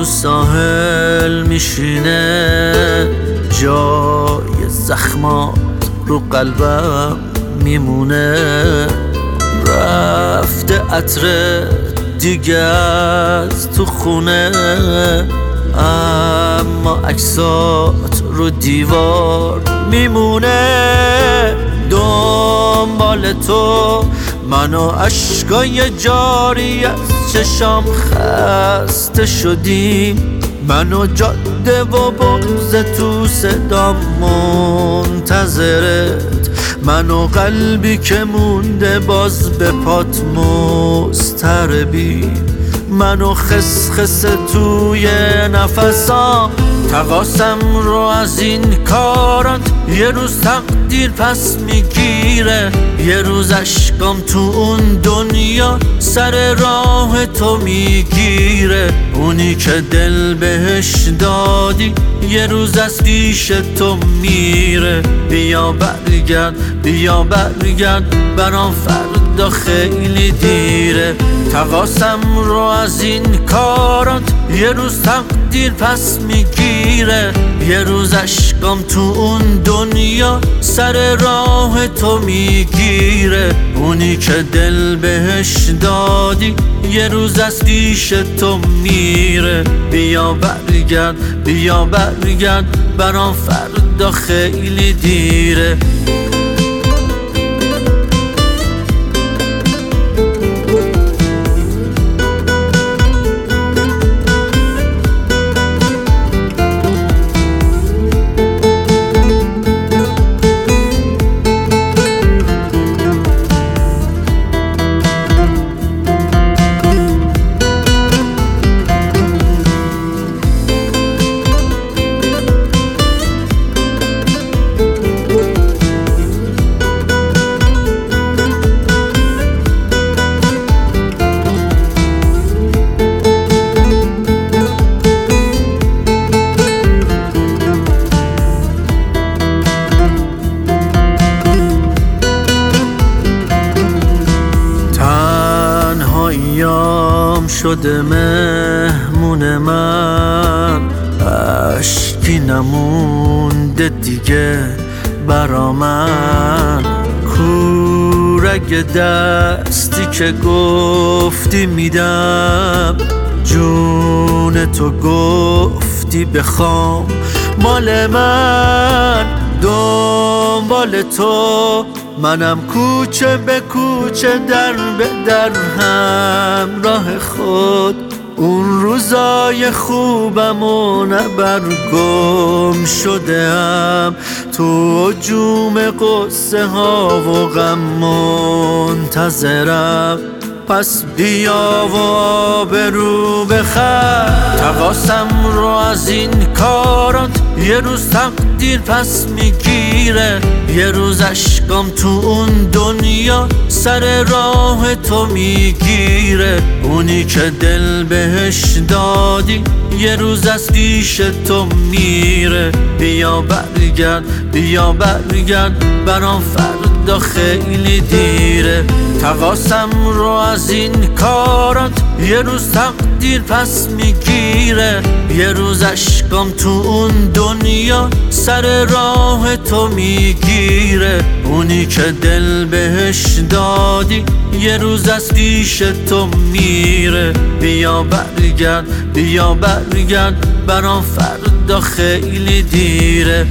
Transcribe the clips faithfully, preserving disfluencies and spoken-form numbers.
تو ساحل میشینه، جای زخمات رو قلبم میمونه. رفته عطر دیگه از تو خونه، اما عکسات رو دیوار میمونه. دنبال تو من و عشقای جاری از چشام خسته شدیم، من و جاده و بغض تو صدام منتظرت، من و قلبی که مونده باز به پات مضطربیم، من و خسخس توی نفسام. تقاسم رو از این کارات یه روز تقدیر پس میگیره، یه روز عشقام تو اون دنیا سر راه تو میگیره. اونی که دل بهش دادی یه روز از پیش تو میره. بیا برگرد بیا برگرد برام فردا خیلی دیره. تقاسم رو از این کارات یه روز تقدیر پس میگیره، یه روز عشقام تو اون دنیا سر راه تو میگیره. اونی که دل بهش دادی یه روز از پیش تو میره. بیا برگرد بیا برگرد برام فردا خیلی دیره. ایام شده مهمون من، اشکی نمونده دیگه برا من. کورگ دستی که گفتی میدم، جون تو گفتی بخوام مال من. دنبال تو منم کوچه به کوچه در به در همراه خود، اون روزای خوبم و نبر گم شدم تو جوم قصه ها و غم منتظرم. پس بیا و آبرو بخر. تقاسم رو از این کارات یه روز تقدیر پس میگیره، یه روز عشقام تو اون دنیا سر راه تو میگیره. اونی که دل بهش دادی یه روز از پیش تو میره. بیا برگرد بیا برگرد برام فردا خیلی دیره. تقاسم رو از این کارات یه روز تقدیر پس میگیره، یه روز عشقام تو اون دنیا سر راه تو میگیره. اونی که دل بهش دادی یه روز از پیش تو میره. بیا برگرد بیا برگرد برام فردا خیلی دیره.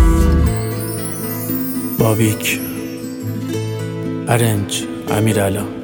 بابیک، ارنج، امیرعلا.